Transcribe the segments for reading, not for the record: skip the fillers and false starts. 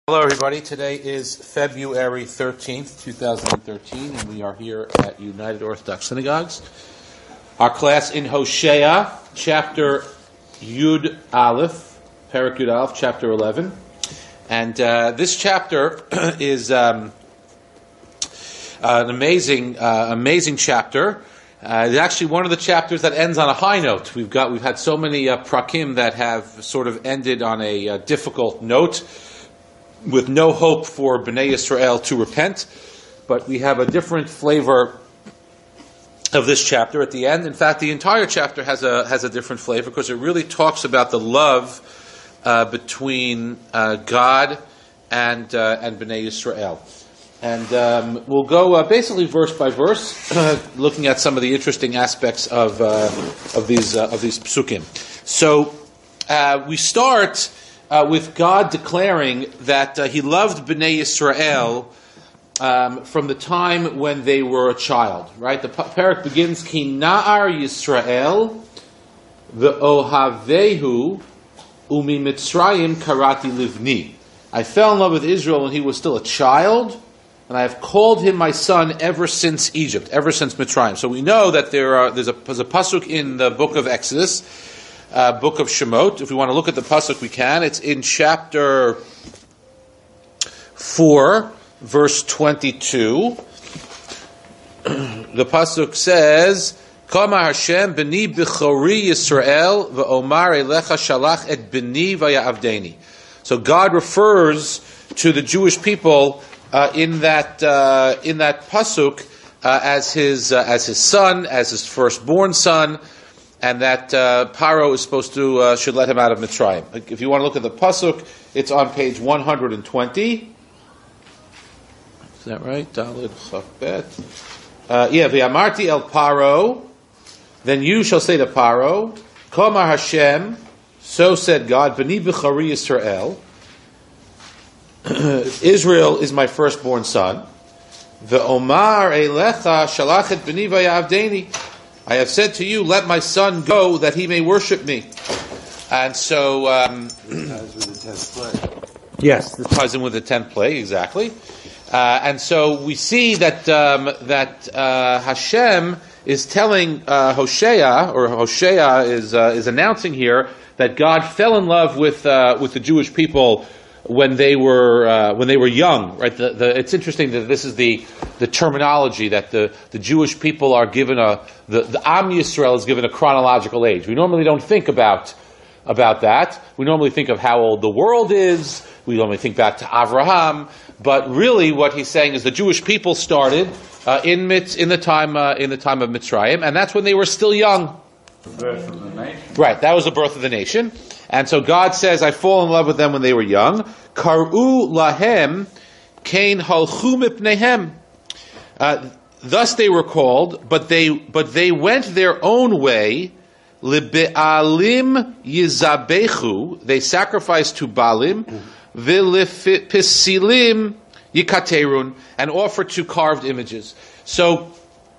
Hello everybody, today is February 13th, 2013, and we are here at United Orthodox Synagogues. Our class in Hosea, chapter Yud Aleph, Perek Yud Aleph, chapter 11. And this chapter is an amazing chapter. It's actually one of the chapters that ends on a high note. We've had so many prakim that have sort of ended on a difficult note, with no hope for Bnei Yisrael to repent, but we have a different flavor of this chapter at the end. In fact, the entire chapter has a different flavor because it really talks about the love between God and Bnei Yisrael. And we'll go basically verse by verse, looking at some of the interesting aspects of these psukim. So we start with God declaring that He loved Bnei Yisrael from the time when they were a child. Right? The parak begins, Ki na'ar Yisrael ve'ohavehu umi Mitzrayim karati livni. I fell in love with Israel when he was still a child, and I have called him my son ever since Egypt, ever since Mitzrayim. So we know that there's a pasuk in the book of Exodus, book of Shemot. If we want to look at the pasuk, we can. It's in chapter 4, verse 22. The pasuk says, Kama Hashem b'ni b'chori Yisrael v'omar elecha shalach et b'ni v'ya'avdeni. So God refers to the Jewish people in that pasuk as his son, as his firstborn son, and that Paro is supposed to should let him out of Mitzrayim. If you want to look at the pasuk, it's on page 120. Is that right? Daled Chafbet. V'amarti el Paro. Then you shall say to Paro, Komar Hashem. So said God, B'ni b'chari Yisrael. Israel is my firstborn son. Ve'omar elecha shalach et b'ni v'ya'avdeni. I have said to you, let my son go that he may worship me. And so, yes, this ties in with the 10th plague, exactly. And so we see that Hashem is telling Hosea, or Hosea is announcing here that God fell in love with the Jewish people when they were young, right? It's interesting that this is the terminology that the Jewish people are given the Am Yisrael is given a chronological age. We normally don't think about that. We normally think of how old the world is. We normally think back to Avraham, but really what he's saying is the Jewish people started in the time of Mitzrayim, and that's when they were still young. The birth of the nation. Right, that was the birth of the nation. And so God says, I fall in love with them when they were young. Kar'u lahem kain halchu mipnehem. Thus they were called, but they went their own way. Libe'alim yizabechu. They sacrificed to Baalim. V'lipisilim yikaterun. And offered to carved images. So,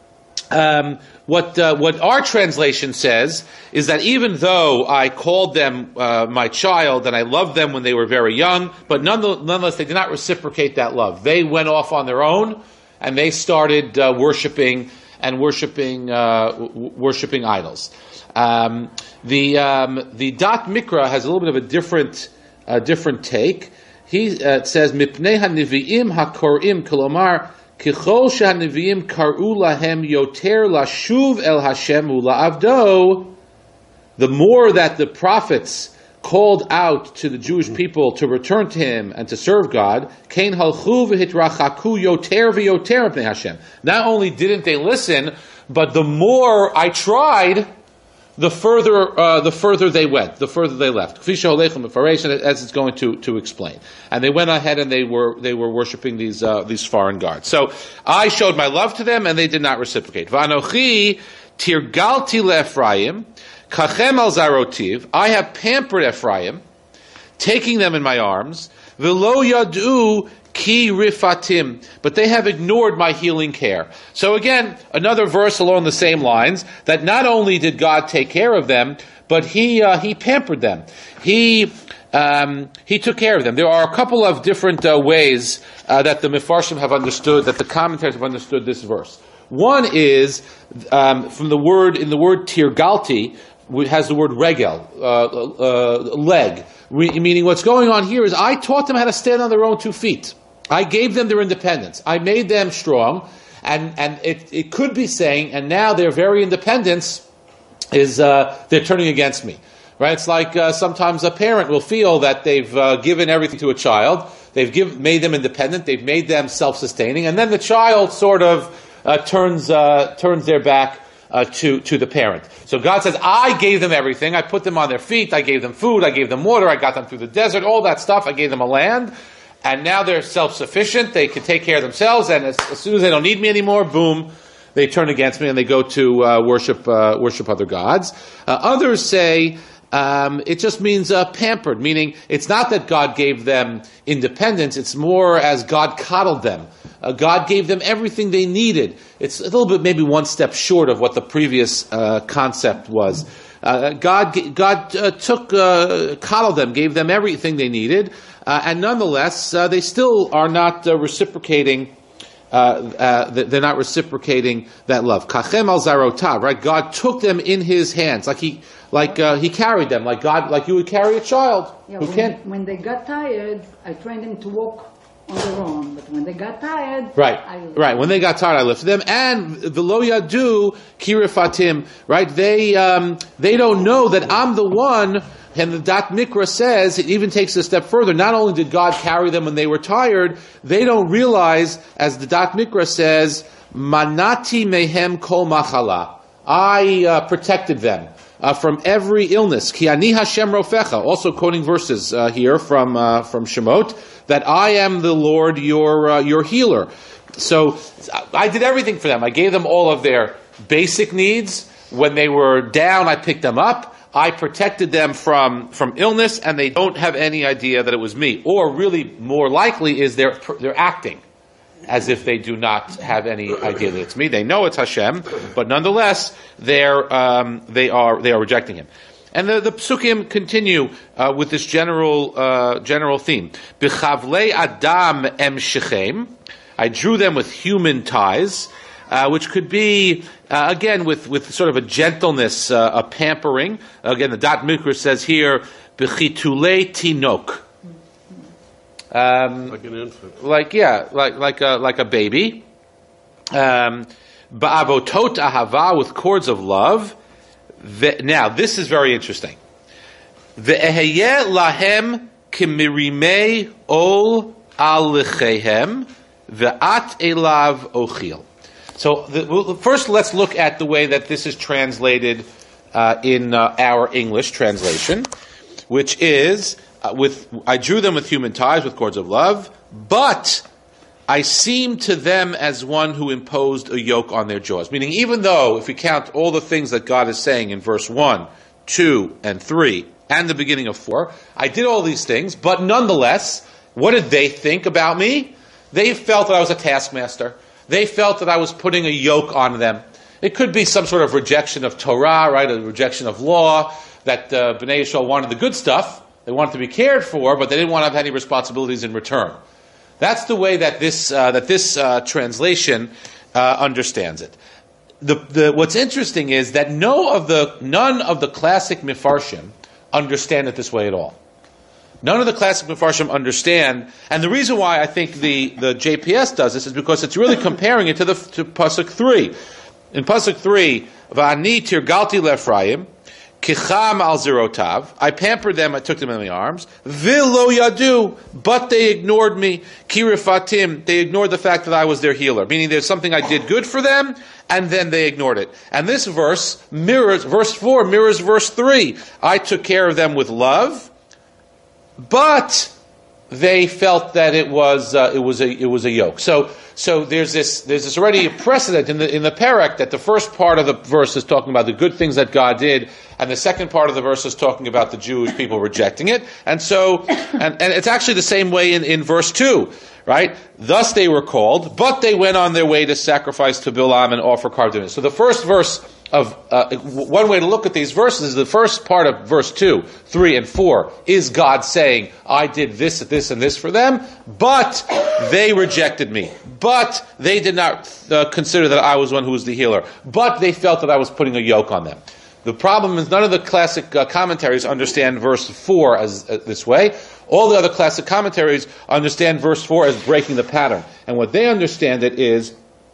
what our translation says is that even though I called them my child and I loved them when they were very young, but nonetheless they did not reciprocate that love. They went off on their own and they started worshiping idols. The Dot Mikra has a little bit of a different take. He says Mipnei haniviim hakorim kolomar. Kichol shehanivim karu lahem yoter lashuv el Hashem ula'avdo. The more that the prophets called out to the Jewish people to return to Him and to serve God, kein halchu v'hitrachaku yoter v'yoter b'nei Hashem. Not only didn't they listen, but the more I tried, the further they went, the further they left. As it's going to explain. And they went ahead and they were worshiping these foreign gods. So I showed my love to them and they did not reciprocate. V'anochi tirgalti le'Ephraim kachem al zarotiv. I have pampered Ephraim, taking them in my arms. V'lo yadu ki rifatim, but they have ignored my healing care. So again, another verse along the same lines, that not only did God take care of them, but He pampered them. He He took care of them. There are a couple of different ways that the Mefarshim have understood, that the commentators have understood this verse. One is from the word tirgalti, which has the word regel, leg. Meaning what's going on here is I taught them how to stand on their own 2 feet. I gave them their independence. I made them strong. And it could be saying, and now their very independence is, they're turning against me. Right? It's like sometimes a parent will feel that they've given everything to a child. They've made them independent. They've made them self-sustaining. And then the child sort of turns their back to the parent. So God says, I gave them everything. I put them on their feet. I gave them food. I gave them water. I got them through the desert. All that stuff. I gave them a land. And now they're self-sufficient. They can take care of themselves. And as soon as they don't need me anymore, boom, they turn against me and they go to worship other gods. Others say it just means pampered, meaning it's not that God gave them independence. It's more as God coddled them. God gave them everything they needed. It's a little bit maybe one step short of what the previous concept was. God coddled them, gave them everything they needed, and nonetheless, they still are not reciprocating. They're not reciprocating that love. Kachem al zarotav, right? God took them in His hands, like He carried them, like you would carry a child. Yeah, when they got tired, I trained them to walk on their own. But when they got tired, right. When they got tired, I lifted them. And the lo yadu kirifatim, right? They don't know that I'm the one. And the Dat Mikra says, it even takes a step further. Not only did God carry them when they were tired, they don't realize, as the Dat Mikra says, manati mehem kol machala. I protected them from every illness. Ki ani Hashem rofecha. Also quoting verses here from Shemot, that I am the Lord, your healer. So I did everything for them. I gave them all of their basic needs. When they were down, I picked them up. I protected them from illness, and they don't have any idea that it was me. Or really, more likely, is they're acting as if they do not have any idea that it's me. They know it's Hashem, but nonetheless, they are rejecting Him. And the psukim continue with this general theme. B'chavlei adam em shechem. I drew them with human ties. Which could be, again, with sort of a gentleness, a pampering. Again, the Dat Mikra says here, b'chitulei tinok. Like an infant. Like a baby. Ba'avotot ahava, with cords of love. Now, this is very interesting. Ve'eheyeh lahem kimirimei ol al lechehem ve'at elav ochil. So first, let's look at the way that this is translated in our English translation, which is I drew them with human ties, with cords of love, but I seemed to them as one who imposed a yoke on their jaws. Meaning, even though, if we count all the things that God is saying in verse 1, 2, and 3, and the beginning of 4, I did all these things, but nonetheless, what did they think about me? They felt that I was a taskmaster. They felt that I was putting a yoke on them. It could be some sort of rejection of Torah, right? A rejection of law, that Bnei Yisrael wanted the good stuff. They wanted to be cared for, but they didn't want to have any responsibilities in return. That's the way that this translation understands it. What's interesting is that none of the classic Mefarshim understand it this way at all. None of the classic Mefarshim understand, and the reason why I think the JPS does this is because it's really comparing it to Pasuk 3. In Pasuk 3, V'ani tirgalti le'Ephraim, kicham al zerotav, I pampered them, I took them in my arms, v'lo yadu, but they ignored me, kirifatim, they ignored the fact that I was their healer, meaning there's something I did good for them, and then they ignored it. And this verse 4 mirrors verse 3. I took care of them with love, but they felt that it was a yoke. So there's this already a precedent in the parak that the first part of the verse is talking about the good things that God did, and the second part of the verse is talking about the Jewish people rejecting it. And it's actually the same way in verse 2. right? Thus they were called, but they went on their way to sacrifice to Bilam and offer carved images. So the first verse of one way to look at these verses is the first part of verse 2, 3, and 4 is God saying, I did this, and this for them, but they rejected me. But they did not consider that I was one who was the healer. But they felt that I was putting a yoke on them. The problem is none of the classic commentaries understand verse 4 as this way. All the other classic commentaries understand verse 4 as breaking the pattern. And what they understand it is,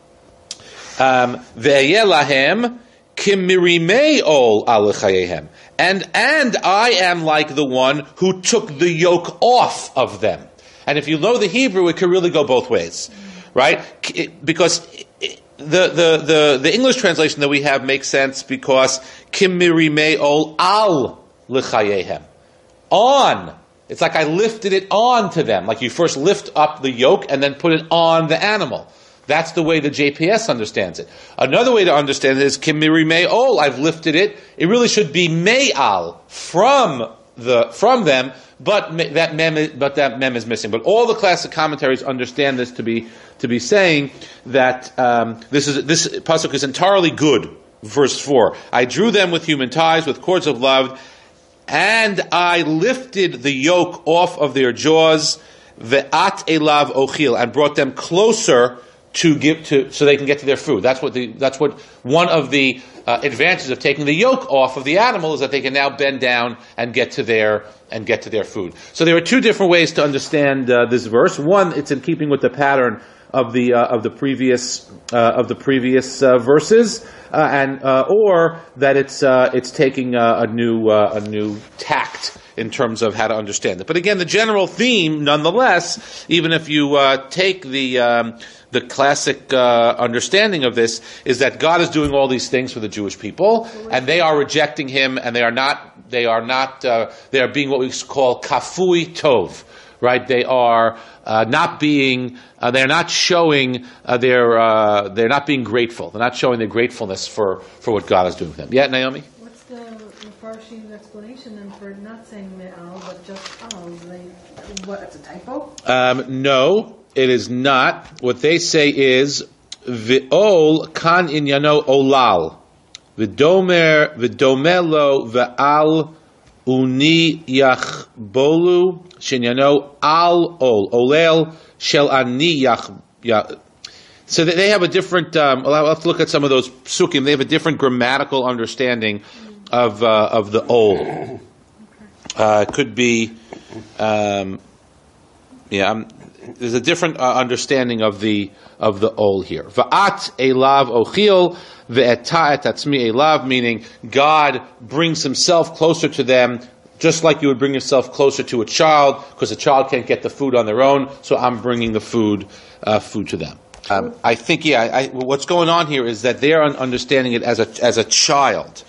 Ve'yeh lahem Kimirimei ol al chayehem, and I am like the one who took the yoke off of them. And if you know the Hebrew, it could really go both ways, right? Because the English translation that we have makes sense because Kimirimei ol al lechayehem, on. It's like I lifted it on to them, like you first lift up the yoke and then put it on the animal. That's the way the JPS understands it. Another way to understand it is Kimiri Me'ol. I've lifted it. It really should be Me'al from them, but that mem is missing. But all the classic commentaries understand this to be saying that this pasuk is entirely good. Verse 4: I drew them with human ties, with cords of love, and I lifted the yoke off of their jaws, ve'at elav ochil, and brought them closer so they can get to their food. That's what one of the advantages of taking the yoke off of the animal is that they can now bend down and get to their food. So there are two different ways to understand this verse. One, it's in keeping with the pattern of the previous verses, or that it's taking a new tact in terms of how to understand it. But again, the general theme, nonetheless, even if you take the classic understanding of this, is that God is doing all these things for the Jewish people, and they are rejecting Him, and they are being what we call kafui tov, right? They are not being, they're not showing, they're not being grateful. They're not showing their gratefulness for what God is doing for them. Yeah, Naomi? What's the Farshim's explanation then for not saying me'al, but just al? What, it's a typo? No, it is not. What they say is, V'ol kan inyano olal. V'domelo ve'al uni yachbolu shenyano al ol. Olel shel ani yach. So they have a different, I'll have to look at some of those psukim. They have a different grammatical understanding of the ol. It could be, there's a different understanding of the ol here. Va'at elav ochil ve'eta'et atzmi elav, meaning God brings Himself closer to them, just like you would bring yourself closer to a child, because a child can't get the food on their own. So I'm bringing the food to them. I think, what's going on here is that they're understanding it as a child.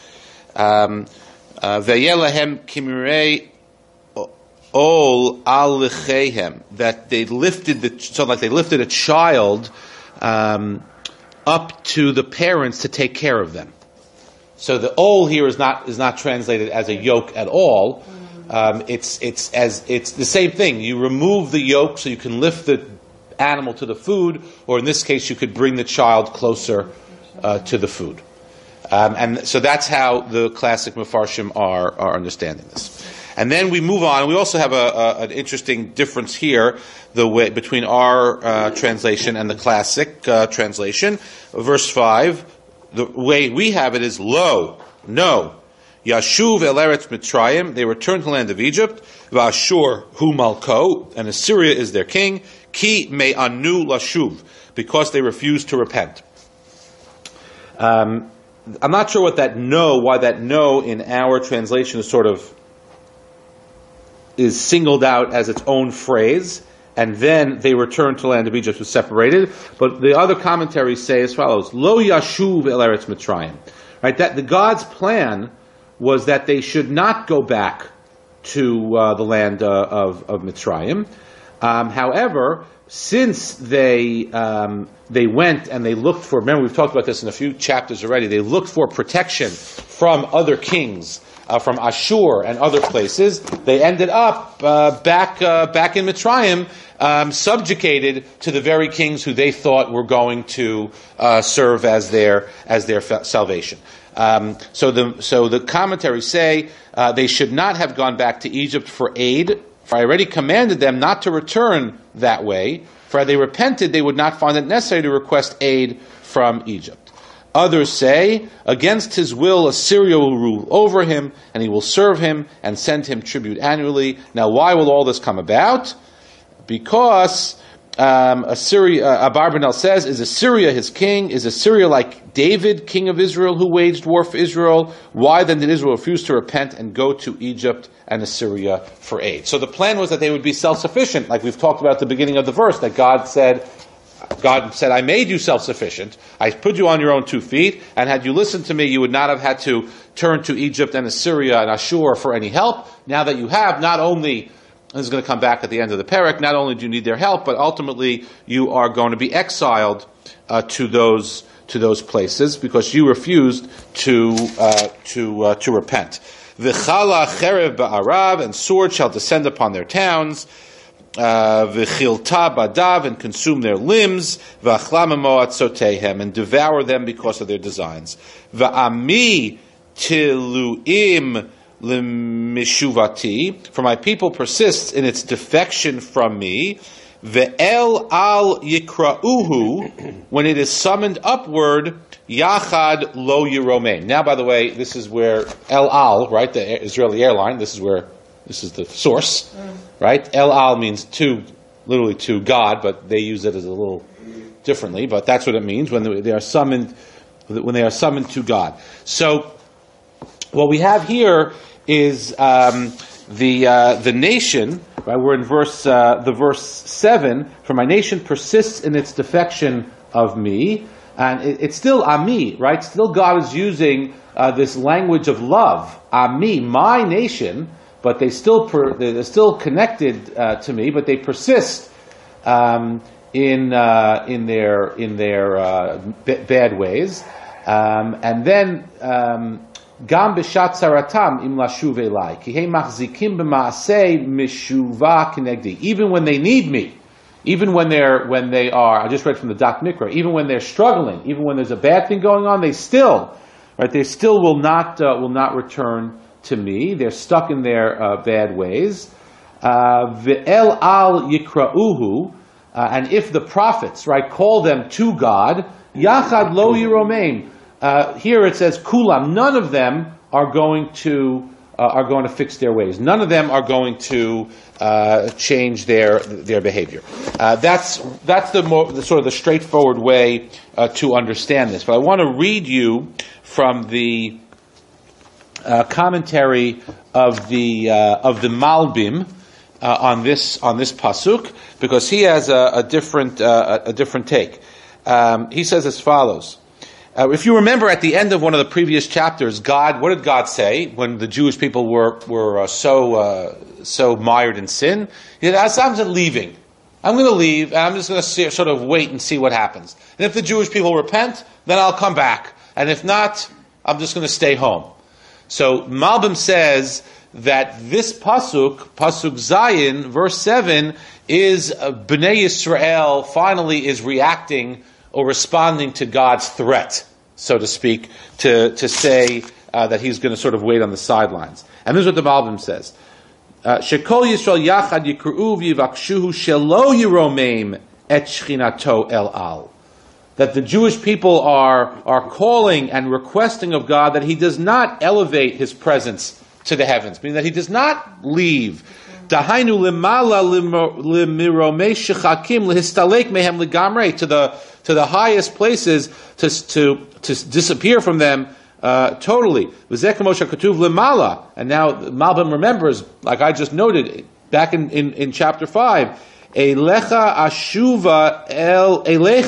Ve'yelahem kimirei ol al lechehem, that they lifted they lifted a child up to the parents to take care of them. So the ol here is not translated as a yoke at all. It's the same thing. You remove the yoke so you can lift the animal to the food, or in this case, you could bring the child closer to the food. And so that's how the classic Mefarshim are understanding this. And then we move on. We also have an interesting difference here, between our translation and the classic translation. Verse 5, the way we have it is lo, no. Yashuv el eretz Mitzrayim, they returned to the land of Egypt. V'ashur hu malko, and Assyria is their king. Ki me'anu lashuv, because they refused to repent. I'm not sure why that no in our translation is singled out as its own phrase, and then they returned to the land of Egypt was separated. But the other commentaries say as follows: Lo yashuv el eretz Mitzrayim. Right, that the God's plan was that they should not go back to the land of Mitzrayim. However, since they went and they looked for, remember we've talked about this in a few chapters already, they looked for protection from other kings from Ashur and other places, they ended up back in Mitzrayim, subjugated to the very kings who they thought were going to serve as their salvation. So the commentaries say they should not have gone back to Egypt for aid, for I already commanded them not to return that way. For had they repented, they would not find it necessary to request aid from Egypt. Others say, against his will, Assyria will rule over him, and he will serve him and send him tribute annually. Now, why will all this come about? Because Assyria, Abarbanel says, is Assyria his king? Is Assyria like David, king of Israel, who waged war for Israel? Why then did Israel refuse to repent and go to Egypt and Assyria for aid? So the plan was that they would be self-sufficient, like we've talked about at the beginning of the verse, that God said, I made you self-sufficient. I put you on your own 2 feet, and had you listened to me, you would not have had to turn to Egypt and Assyria and Ashur for any help. Now that you have, not only, this is going to come back at the end of the parak, not only do you need their help, but ultimately you are going to be exiled to those places because you refused to repent. V'chala cherev ba'arav, and sword shall descend upon their towns. V'chilta badav, and consume their limbs. V'achla memoat sotehem, and devour them because of their designs. V'ami tiluim l'mishuvati, for my people persists in its defection from me. Ve'el al yikra'uhu, when it is summoned upward, yachad lo yiromein. Now, by the way, this is where El Al, right, the Israeli airline, this is the source, right? El Al means literally to God, but they use it as a little differently. But that's what it means when they are summoned to God. So, what we have here is the nation. Right, we're in verse 7. For my nation persists in its defection of me, and it's still Ami, right? Still, God is using this language of love, Ami, my nation. But they're still connected to me, but they persist in their bad ways, and then gam b'shat tzaratam im lashuv elai ki hei machzikim b'maaseh mishuva kinegdi. Even when they need me, even when they are, I just read from the Dat Mikra, even when they're struggling, even when there's a bad thing going on, they still will not return to me. They're stuck in their bad ways. Ve'el al yikra'uhu, and if the prophets, right, call them to God, yachad lo yiromein. Here it says kulam. None of them are going to fix their ways. None of them are going to change their behavior. That's the sort of the straightforward way to understand this. But I want to read you from the commentary of the Malbim on this pasuk, because he has a different take. He says as follows. If you remember at the end of one of the previous chapters, what did God say when the Jewish people were so mired in sin? He said, I'm leaving. I'm going to leave, and I'm just going to sort of wait and see what happens. And if the Jewish people repent, then I'll come back. And if not, I'm just going to stay home. So Malbim says that this pasuk Zayin, verse 7, is Bnei Yisrael finally is reacting or responding to God's threat, so to speak, to say that he's going to sort of wait on the sidelines. And this is what the Malbim says. Shekol Yisrael yachad yikru'u v'yivakshuhu shelo yiromeim et shchinato el al. That the Jewish people are calling and requesting of God that he does not elevate his presence to the heavens, meaning that he does not leave. Dahainu limala limiromei shechakim lehistalek mehem legamrei, to the highest places, to disappear from them totally. V'zeh kamo shekatuv limala, and now Malbim remembers, like I just noted back in chapter 5. Elech ashuva el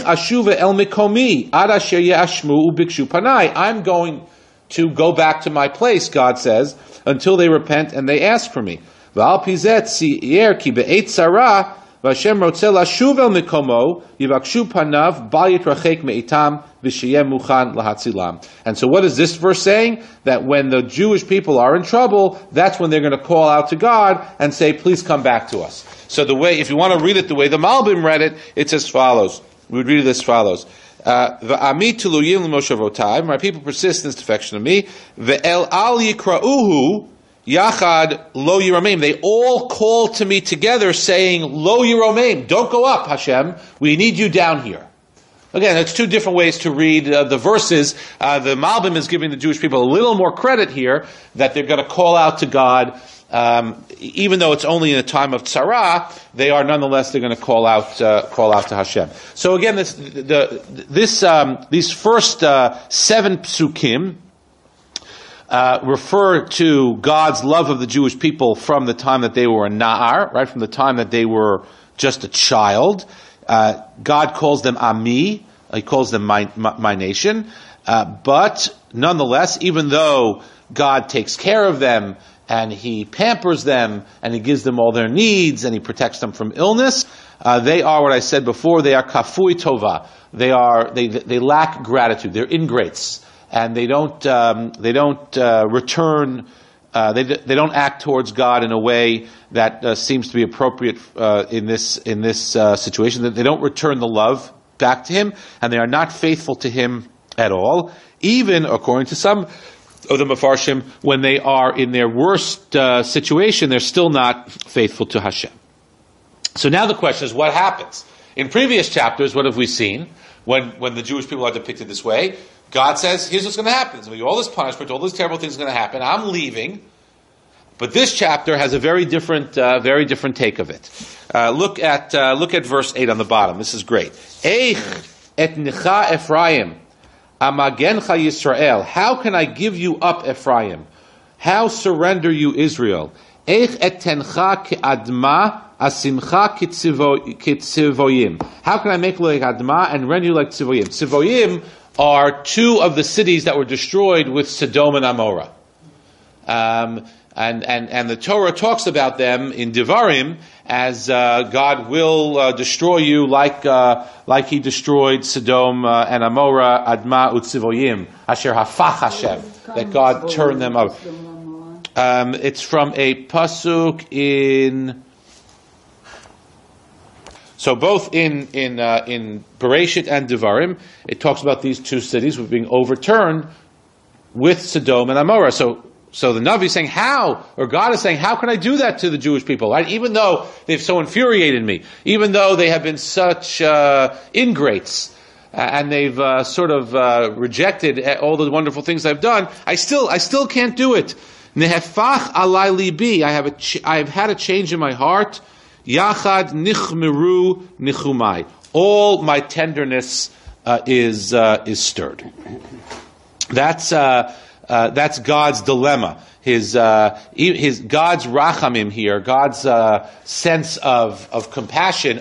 mikomi ad asher yashmu ubikshu panai. I'm going to go back to my place, God says, until they repent and they ask for me. V'al pizet si'er ki be'et sarah V'Hashem rotzeh lashuv el mikomo, yivakshu panav, bal yitrachek me'itam, v'sheyeh muchan lahatzilam. And so what is this verse saying? That when the Jewish people are in trouble, that's when they're going to call out to God and say, please come back to us. So the way, if you want to read it the way the Malbim read it, it's as follows. We would read it as follows. V'ami tuluyim l'moshavotai, my people persist in this defection of me. Ve'el al yikra'uhu, Yachad lo yiromeim. They all call to me together saying, lo yiromeim, don't go up, Hashem. We need you down here. Again, that's two different ways to read the verses. The Malbim is giving the Jewish people a little more credit here, that they're going to call out to God. Even though it's only in a time of tzara, they're going to call out to Hashem. So again, these first 7 psukim, refer to God's love of the Jewish people from the time that they were a na'ar, right, from the time that they were just a child. God calls them Ami, He calls them my nation. But nonetheless, even though God takes care of them, and He pampers them, and He gives them all their needs, and He protects them from illness, they are what I said before, they are kafui tova. They lack gratitude. They're ingrates. And they don't return. They don't act towards God in a way that seems to be appropriate in this situation. That they don't return the love back to Him, and they are not faithful to Him at all. Even according to some of the Mefarshim, when they are in their worst situation, they're still not faithful to Hashem. So now the question is, what happens? In previous chapters, what have we seen when the Jewish people are depicted this way? God says, here's what's going to happen. There's going to be all this punishment, all these terrible things are going to happen. I'm leaving. But this chapter has a very different take of it. Look at verse 8 on the bottom. This is great. Eich et nicha Ephraim, amagencha Yisrael. How can I give you up, Ephraim? How surrender you, Israel? Eich et tencha ke'adma, asimcha kitzivoyim. How can I make you like adma and rend you like tzivoyim? Tzivoyim are 2 of the cities that were destroyed with Sodom and Amorah. And the Torah talks about them in Devarim as God will destroy you like He destroyed Sodom and Amorah, Adma Utzivoyim, Asher Hafach Hashem, that God turned them up. It's from a pasuk in. So both in Bereshit and Devarim, it talks about these 2 cities being overturned with Sodom and Amorah. So the Navi is saying, how? Or God is saying, how can I do that to the Jewish people? Right? Even though they've so infuriated me, even though they have been such ingrates, and they've rejected all the wonderful things I've done, I still can't do it. Nehefach alai libi. I've had a change in my heart. Yachad nichmeru nichumai. All my tenderness is stirred. That's God's dilemma. His God's rachamim here, God's sense of compassion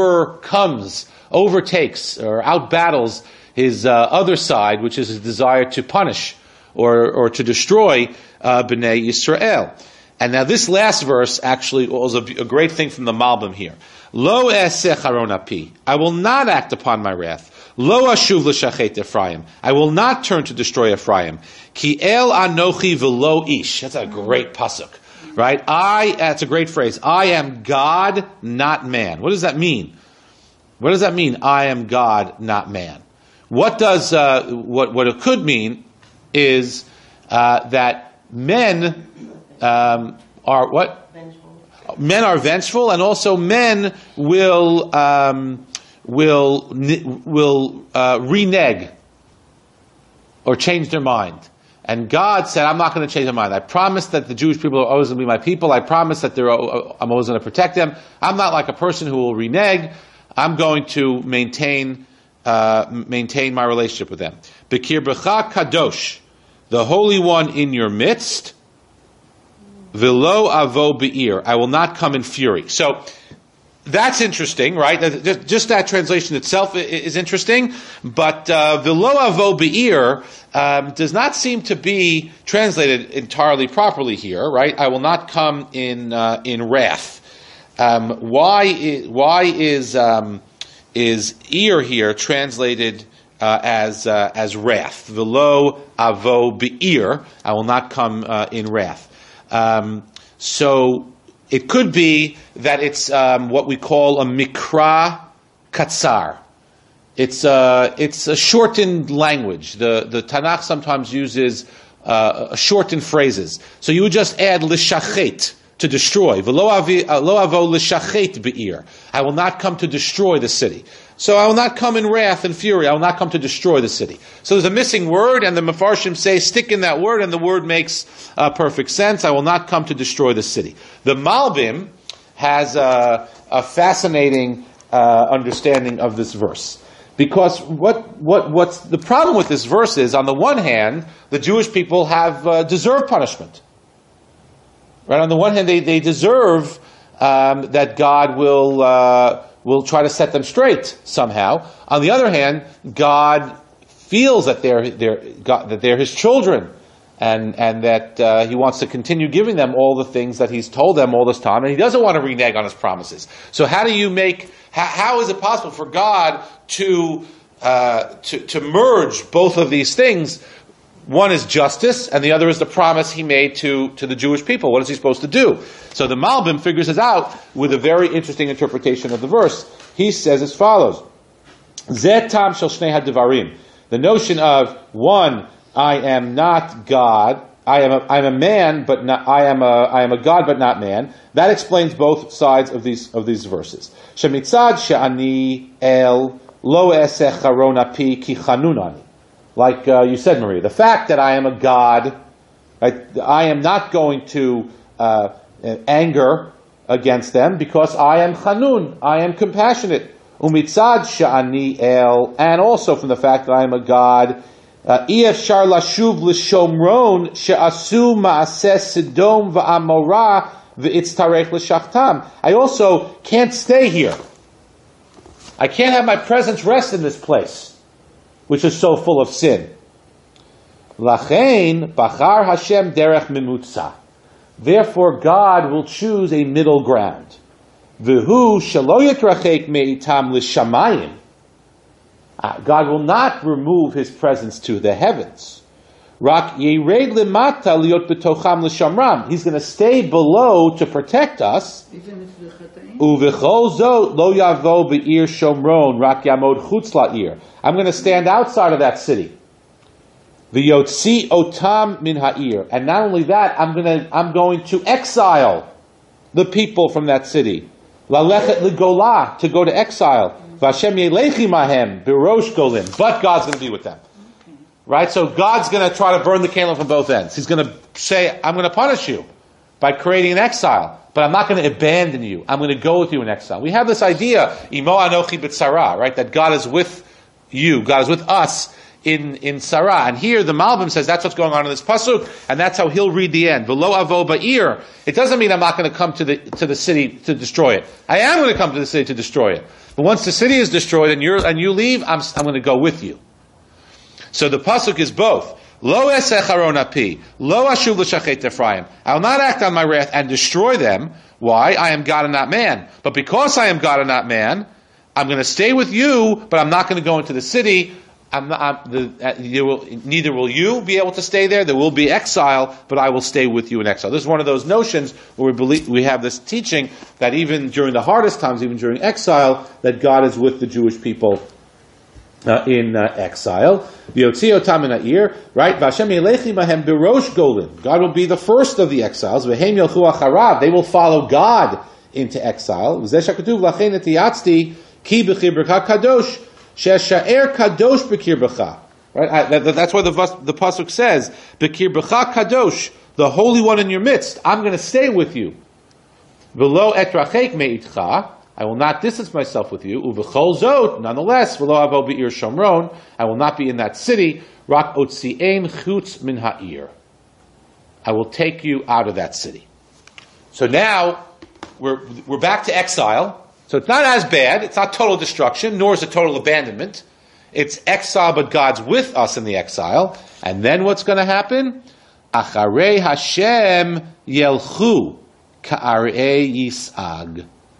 overtakes or outbattles his other side, which is his desire to punish or to destroy Bnei Yisrael. And now this last verse actually was a great thing from the Malbim here. Lo eseh charon api. I will not act upon my wrath. Lo ashuv l'shachet Ephraim. I will not turn to destroy Ephraim. Ki el anochi v'lo ish. That's a great pasuk, right? That's a great phrase. I am God, not man. What does that mean? What does that mean? I am God, not man. What it could mean is that men are what? Vengeful. Men are vengeful, and also men will renege or change their mind. And God said, I'm not going to change my mind. I promise that the Jewish people are always going to be my people. I promise that I'm always going to protect them. I'm not like a person who will renege. I'm going to maintain my relationship with them. B'kirbecha kadosh, the Holy One in your midst, v'lo avo be'ir, I will not come in fury. So, that's interesting, right? Just that translation itself is interesting, but v'lo avo be'ir does not seem to be translated entirely properly here, right? I will not come in wrath. Why is ear here translated as wrath? Velo avo be'ir. I will not come in wrath. So it could be that it's what we call a mikra katsar. It's a shortened language. The Tanakh sometimes uses shortened phrases. So you would just add lishachet, to destroy. V'lo avo l'shachet be'ir. I will not come to destroy the city. So I will not come in wrath and fury. I will not come to destroy the city. So there's a missing word, and the Mefarshim say, stick in that word, and the word makes perfect sense. I will not come to destroy the city. The Malbim has a fascinating understanding of this verse. Because what's the problem with this verse is, on the one hand, the Jewish people have deserved punishment. Right? On the one hand, they deserve that God will try to set them straight somehow. On the other hand, God feels that they're His children, and that He wants to continue giving them all the things that He's told them all this time, and He doesn't want to renege on His promises. So how is it possible for God to merge both of these things? One is justice, and the other is the promise He made to the Jewish people. What is He supposed to do? So the Malbim figures this out with a very interesting interpretation of the verse. He says as follows: Zeh tam shel shnei hadivarim. The notion of one, I am not God. I am a man, but not. I am a God, but not man. That explains both sides of these verses. Shemitzad she'ani el lo esech charon api ki chanunani. Like you said, Maria, the fact that I am a God, I am not going to anger against them because I am chanun, I am compassionate. Umitzad sha'ani el, and also from the fact that I am a God, Efshar lashuv l'shomron she'asu ma'aseh Sodom va'amorah v'itztarech l'shachtam. I also can't stay here. I can't have my presence rest in this place, which is so full of sin. Lachein bachar Hashem derech mimutza. Therefore, God will choose a middle ground. V'hu shelo yitrachek me'itam l'shamayim. God will not remove His presence to the heavens. Rak yired lemata liot betocham l'shamram. He's going to stay below to protect us. Even if the chataim. Uvechol zot lo yavo be'ir shomron rak yamod chutz la'ir. I'm going to stand outside of that city. V'yotzi otam min ha'ir. And not only that, I'm going to exile the people from that city. Lalechet ligolah, to go to exile. V'Hashem yelechi mahem b'rosh golim. But God's going to be with them. Right? So God's going to try to burn the candle from both ends. He's going to say, I'm going to punish you by creating an exile, but I'm not going to abandon you. I'm going to go with you in exile. We have this idea, imo anochi b'tzara, right? That God is with you. God is with us in Sarah. And here the Malbim says that's what's going on in this pasuk, and that's how he'll read the end. V'lo avo ba'ir. It doesn't mean I'm not going to come to the city to destroy it. I am going to come to the city to destroy it. But once the city is destroyed and you leave, I'm going to go with you. So the pasuk is both. Lo esech haron api, lo ashuv l'shachet Ephraim. I will not act on my wrath and destroy them. Why? I am God and not man. But because I am God and not man, I'm going to stay with you, but I'm not going to go into the city. Neither will you be able to stay there. There will be exile, but I will stay with you in exile. This is one of those notions where we have this teaching that even during the hardest times, even during exile, that God is with the Jewish people in exile. Right? God will be the first of the exiles. They will follow God into exile. Right? That's why the pasuk says, "Bekir b'cha kadosh," the Holy One in your midst. I'm going to stay with you. V'lo etrachek me'itcha. I will not distance myself with you. Uv'chol zot, nonetheless, v'lo avo be'ir shomron. I will not be in that city. Rak otziein chutz min ha'ir. I will take you out of that city. So now we're back to exile. So it's not as bad. It's not total destruction, nor is it total abandonment. It's exile, but God's with us in the exile. And then what's going to happen? Acharei Hashem yelchu ka'arei yisag.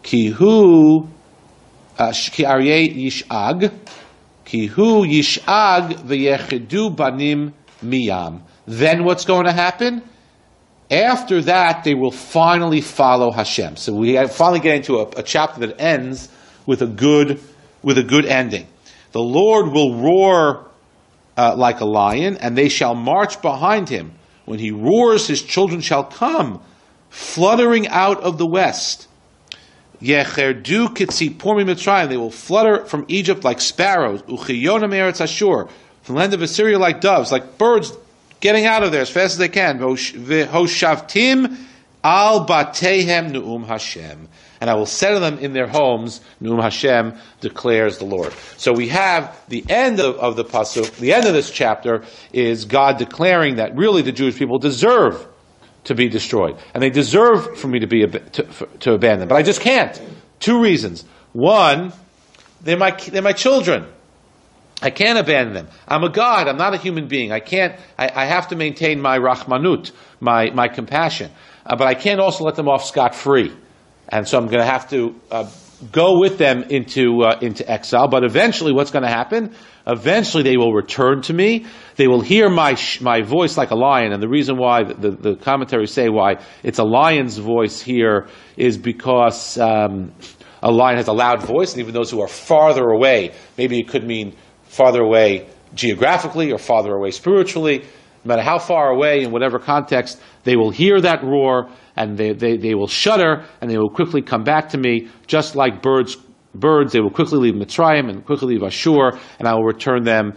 Kihu ki aryeh yishag, kihu yishag v'yechidu banim miyam. Then what's going to happen? After that, they will finally follow Hashem. So we finally get into a chapter that ends with a good ending. The Lord will roar like a lion, and they shall march behind him. When he roars, his children shall come, fluttering out of the west. Yecherdu kitzipor miMitzrayim. They will flutter from Egypt like sparrows. Uchiyonam eretz Ashur. From the land of Assyria like doves, like birds getting out of there as fast as they can. V'hoshavtim al batehem nu'um Hashem. And I will settle them in their homes, nu'um Hashem, declares the Lord. So we have the end of the pasuk, the end of this chapter is God declaring that really the Jewish people deserve to be destroyed. And they deserve for me to abandon them. But I just can't. Two reasons. One, they're my children. I can't abandon them. I'm a God. I'm not a human being. I have to maintain my rachmanut, my compassion. But I can't also let them off scot-free. And so I'm going to have to go with them into exile. But eventually what's going to happen? Eventually they will return to me. They will hear my voice like a lion. And the reason why the commentaries say why it's a lion's voice here is because a lion has a loud voice. And even those who are farther away, maybe it could mean farther away geographically or farther away spiritually, no matter how far away, in whatever context, they will hear that roar and they will shudder and they will quickly come back to me, just like birds. They will quickly leave Mitzrayim and quickly leave Ashur, and I will return them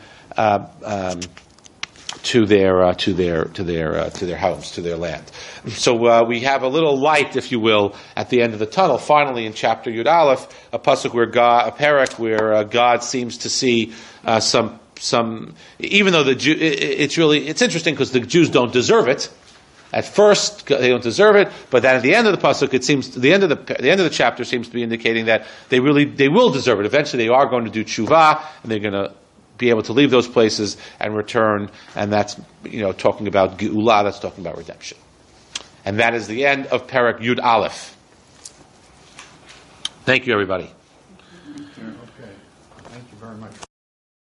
to their homes, to their land. So we have a little light, if you will, at the end of the tunnel. Finally, in chapter Yud Aleph, a pasuk where God seems to see some. Even though it's interesting because the Jews don't deserve it. At first, they don't deserve it, but then at the end of the pasuk, it seems the end of the chapter seems to be indicating that they will deserve it. Eventually, they are going to do tshuva, and they're going to be able to leave those places and return. And that's talking about Geula. That's talking about redemption. And that is the end of Perek Yud Aleph. Thank you, everybody. Okay. Thank you very much.